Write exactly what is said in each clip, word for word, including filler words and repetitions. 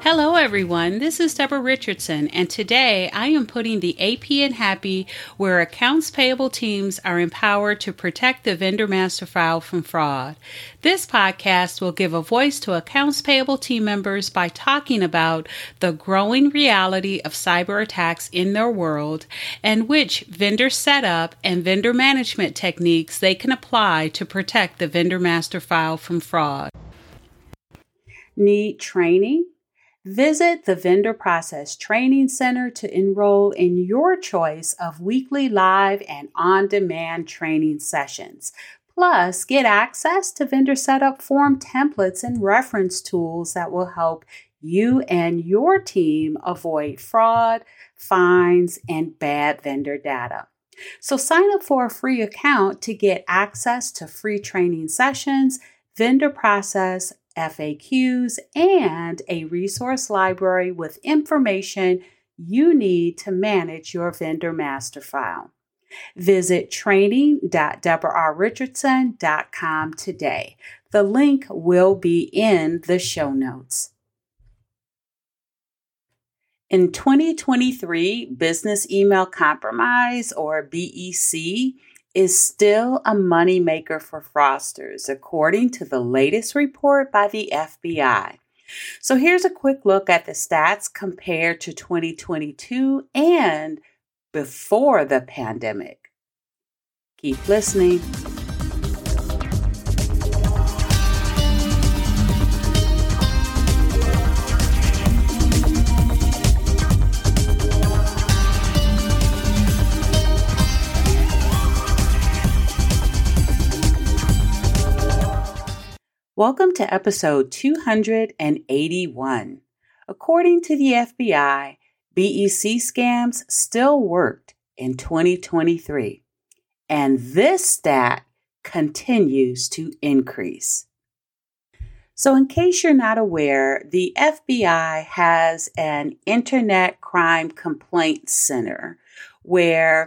Hello, everyone. This is Deborah Richardson, and today I am putting the A P in Happy, where accounts payable teams are empowered to protect the vendor master file from fraud. This podcast will give a voice to accounts payable team members by talking about the growing reality of cyber attacks in their world and which vendor setup and vendor management techniques they can apply to protect the vendor master file from fraud. Need training? Visit the Vendor Process Training Center to enroll in your choice of weekly live and on-demand training sessions. Plus, get access to vendor setup form templates and reference tools that will help you and your team avoid fraud, fines, and bad vendor data. So sign up for a free account to get access to free training sessions, vendor process F A Qs, and a resource library with information you need to manage your vendor master file. Visit training dot deborah r richardson dot com today. The link will be in the show notes. In twenty twenty-three, business email compromise, or B E C, is still a moneymaker for fraudsters, according to the latest report by the F B I. So here's a quick look at the stats compared to twenty twenty-two and before the pandemic. Keep listening. Welcome to episode two hundred eighty-one. According to the F B I, B E C scams still worked in twenty twenty-three, and this stat continues to increase. So in case you're not aware, the F B I has an Internet Crime Complaint Center where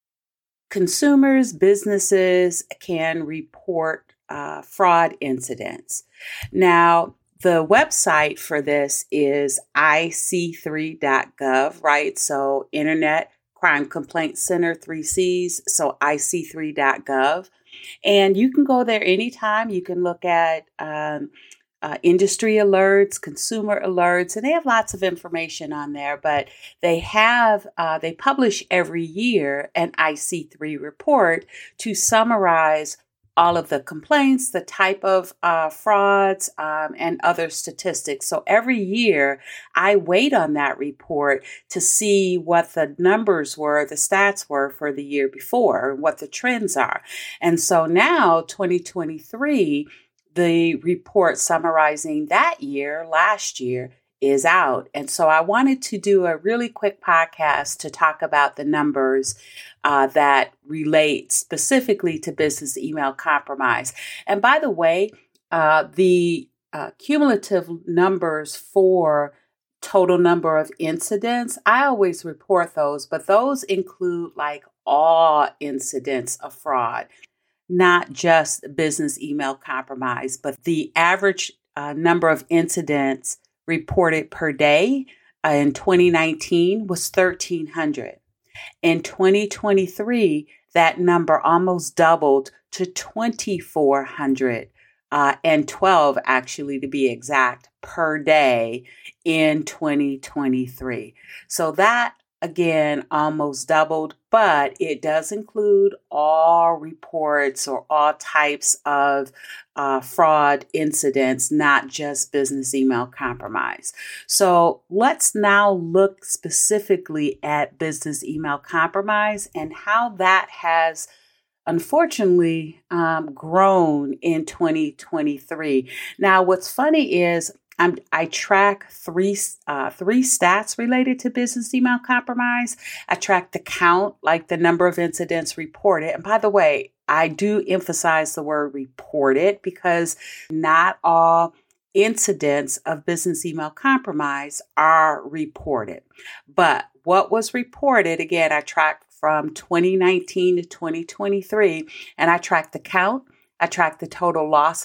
consumers, businesses can report Uh, fraud incidents. Now, the website for this is I C three dot gov, right? So Internet Crime Complaint Center, three C's, so I C three dot gov. And you can go there anytime. You can look at um, uh, industry alerts, consumer alerts, and they have lots of information on there. But they have, uh, they publish every year an I C three report to summarize all of the complaints, the type of uh, frauds, um, and other statistics. So every year I wait on that report to see what the numbers were, the stats were for the year before, what the trends are. And so now, twenty twenty-three, the report summarizing that year, last year, is out. And so I wanted to do a really quick podcast to talk about the numbers uh, that relate specifically to business email compromise. And by the way, uh, the uh, cumulative numbers for total number of incidents, I always report those, but those include like all incidents of fraud, not just business email compromise, but the average uh, number of incidents reported per day uh, in twenty nineteen was thirteen hundred. In twenty twenty-three, that number almost doubled to twenty-four hundred uh, and twelve, actually, to be exact, per day in twenty twenty-three. So that, again, almost doubled, but it does include all reports or all types of uh, fraud incidents, not just business email compromise. So let's now look specifically at business email compromise and how that has unfortunately um, grown in twenty twenty-three. Now, what's funny is I'm, I track three uh, three stats related to business email compromise. I track the count, like the number of incidents reported. And by the way, I do emphasize the word reported because not all incidents of business email compromise are reported. But what was reported, again, I track from twenty nineteen to twenty twenty-three, and I track the count, I track the total losses,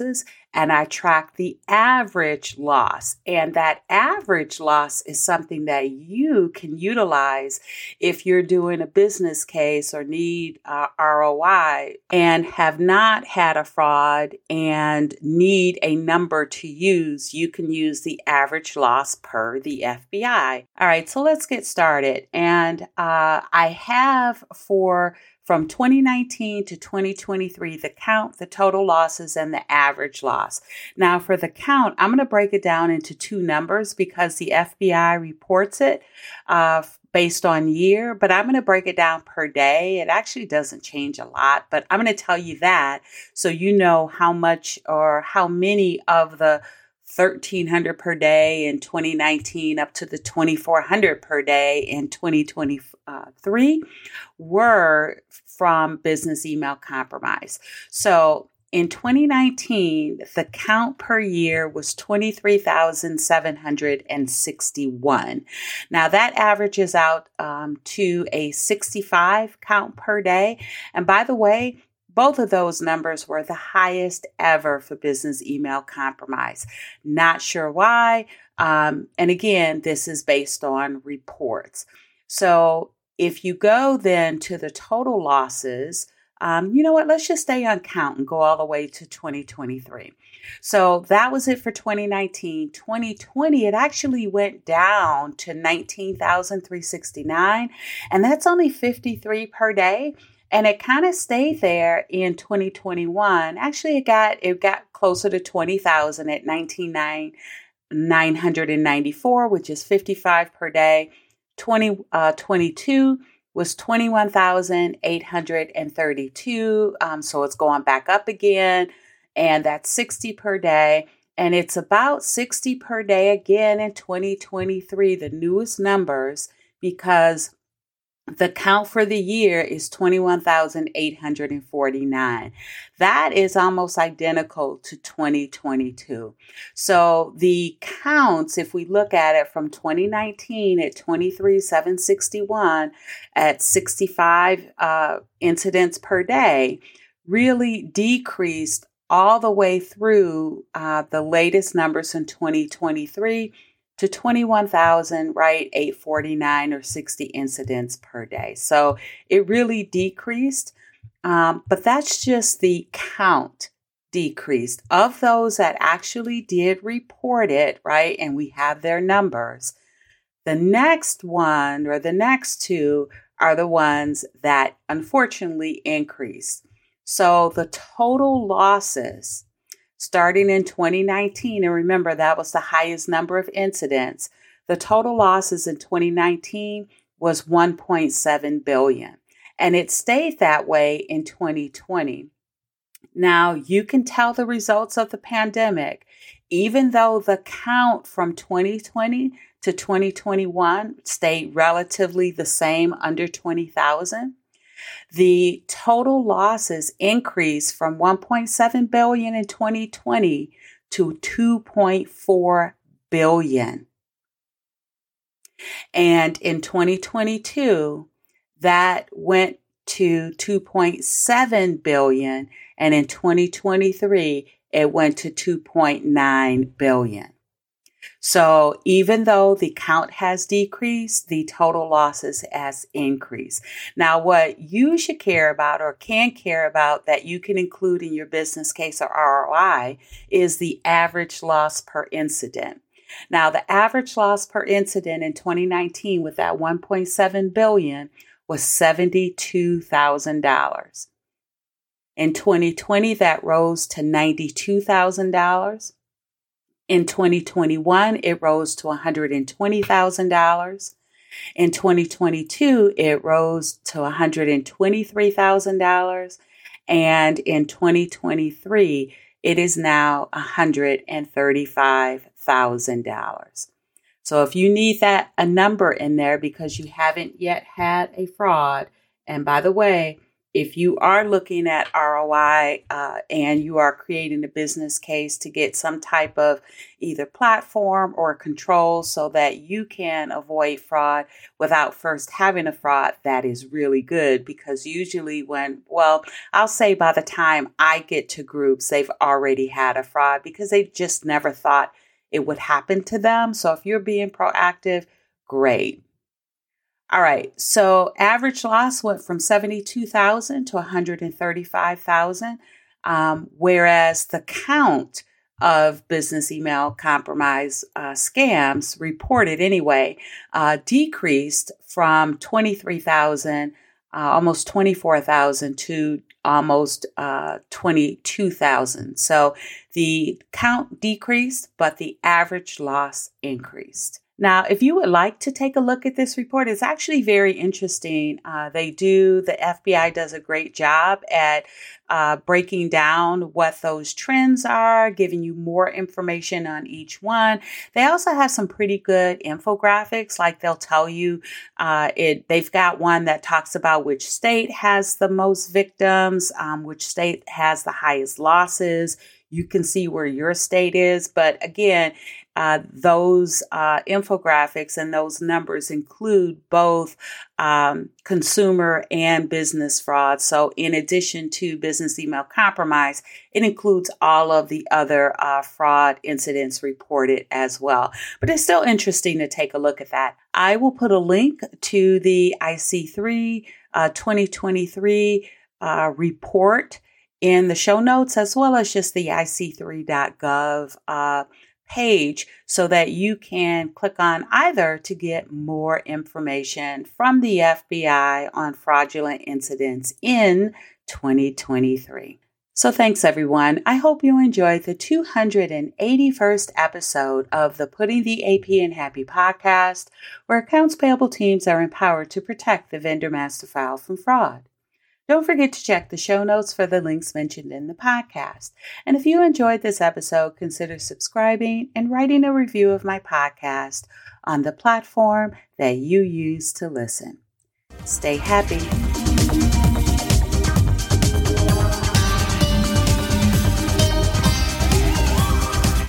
and I track the average loss. And that average loss is something that you can utilize if you're doing a business case or need uh, R O I and have not had a fraud and need a number to use. You can use the average loss per the F B I. All right, so let's get started. And uh, I have for from twenty nineteen to twenty twenty-three, the count, the total losses, and the average loss. Now, for the count, I'm going to break it down into two numbers because the F B I reports it uh, based on year, but I'm going to break it down per day. It actually doesn't change a lot, but I'm going to tell you that so you know how much or how many of the thirteen hundred per day in twenty nineteen up to the twenty-four hundred per day in twenty twenty-three were from business email compromise. So in twenty nineteen, the count per year was twenty-three thousand seven hundred sixty-one. Now that averages out um, to a sixty-five count per day. And by the way, both of those numbers were the highest ever for business email compromise. Not sure why. Um, and again, this is based on reports. So if you go then to the total losses, um, you know what, let's just stay on count and go all the way to twenty twenty-three. So that was it for twenty nineteen. twenty twenty, it actually went down to nineteen thousand three hundred sixty-nine, and that's only fifty-three per day. And it kind of stayed there in twenty twenty-one. Actually, it got it got closer to twenty thousand at nineteen thousand nine hundred ninety-four, which is fifty-five per day. twenty twenty-two was twenty-one thousand eight hundred thirty-two. Um, so it's going back up again, and that's sixty per day. And it's about sixty per day again in twenty twenty-three, the newest numbers, because the count for the year is twenty-one thousand eight hundred forty-nine. That is almost identical to twenty twenty-two. So the counts, if we look at it from twenty nineteen at twenty-three thousand seven hundred sixty-one at sixty-five uh, incidents per day, really decreased all the way through uh, the latest numbers in twenty twenty-three to twenty-one thousand, right, eight hundred forty-nine or sixty incidents per day. So it really decreased, um, but that's just the count decreased. Of those that actually did report it, right, and we have their numbers, the next one or the next two are the ones that unfortunately increased. So the total losses starting in twenty nineteen, and remember that was the highest number of incidents, the total losses in twenty nineteen was one point seven billion dollars. And it stayed that way in twenty twenty. Now, you can tell the results of the pandemic, even though the count from twenty twenty to twenty twenty-one stayed relatively the same, under twenty thousand. The total losses increased from one point seven billion dollars in twenty twenty to two point four billion dollars. And in twenty twenty-two, that went to two point seven billion dollars, and in twenty twenty-three, it went to two point nine billion dollars. So even though the count has decreased, the total losses has increased. Now, what you should care about or can care about that you can include in your business case or R O I is the average loss per incident. Now, the average loss per incident in twenty nineteen with that one point seven billion dollars was seventy-two thousand dollars. In twenty twenty, that rose to ninety-two thousand dollars. In twenty twenty-one, it rose to one hundred twenty thousand dollars. In twenty twenty-two, it rose to one hundred twenty-three thousand dollars. And in twenty twenty-three, it is now one hundred thirty-five thousand dollars. So if you need that, a number in there because you haven't yet had a fraud, and by the way, if you are looking at R O I uh, and you are creating a business case to get some type of either platform or control so that you can avoid fraud without first having a fraud, that is really good, because usually when, well, I'll say by the time I get to groups, they've already had a fraud because they just never thought it would happen to them. So if you're being proactive, great. All right, so average loss went from seventy-two thousand to one hundred thirty-five thousand, um, whereas the count of business email compromise uh, scams reported anyway uh, decreased from twenty-three thousand, uh, almost twenty-four thousand to almost uh, twenty-two thousand. So the count decreased, but the average loss increased. Now, if you would like to take a look at this report, it's actually very interesting. Uh, they do, the F B I does a great job at uh, breaking down what those trends are, giving you more information on each one. They also have some pretty good infographics, like they'll tell you, uh, it. they've got one that talks about which state has the most victims, um, which state has the highest losses. You can see where your state is. But again, uh, those uh, infographics and those numbers include both um, consumer and business fraud. So in addition to business email compromise, it includes all of the other uh, fraud incidents reported as well. But it's still interesting to take a look at that. I will put a link to the I C three uh, twenty twenty-three uh, report in the show notes, as well as just the I C three dot gov uh, page, so that you can click on either to get more information from the F B I on fraudulent incidents in twenty twenty-three. So thanks, everyone. I hope you enjoyed the two hundred eighty-first episode of the Putting the A P in Happy podcast, where accounts payable teams are empowered to protect the vendor master file from fraud. Don't forget to check the show notes for the links mentioned in the podcast. And if you enjoyed this episode, consider subscribing and writing a review of my podcast on the platform that you use to listen. Stay happy.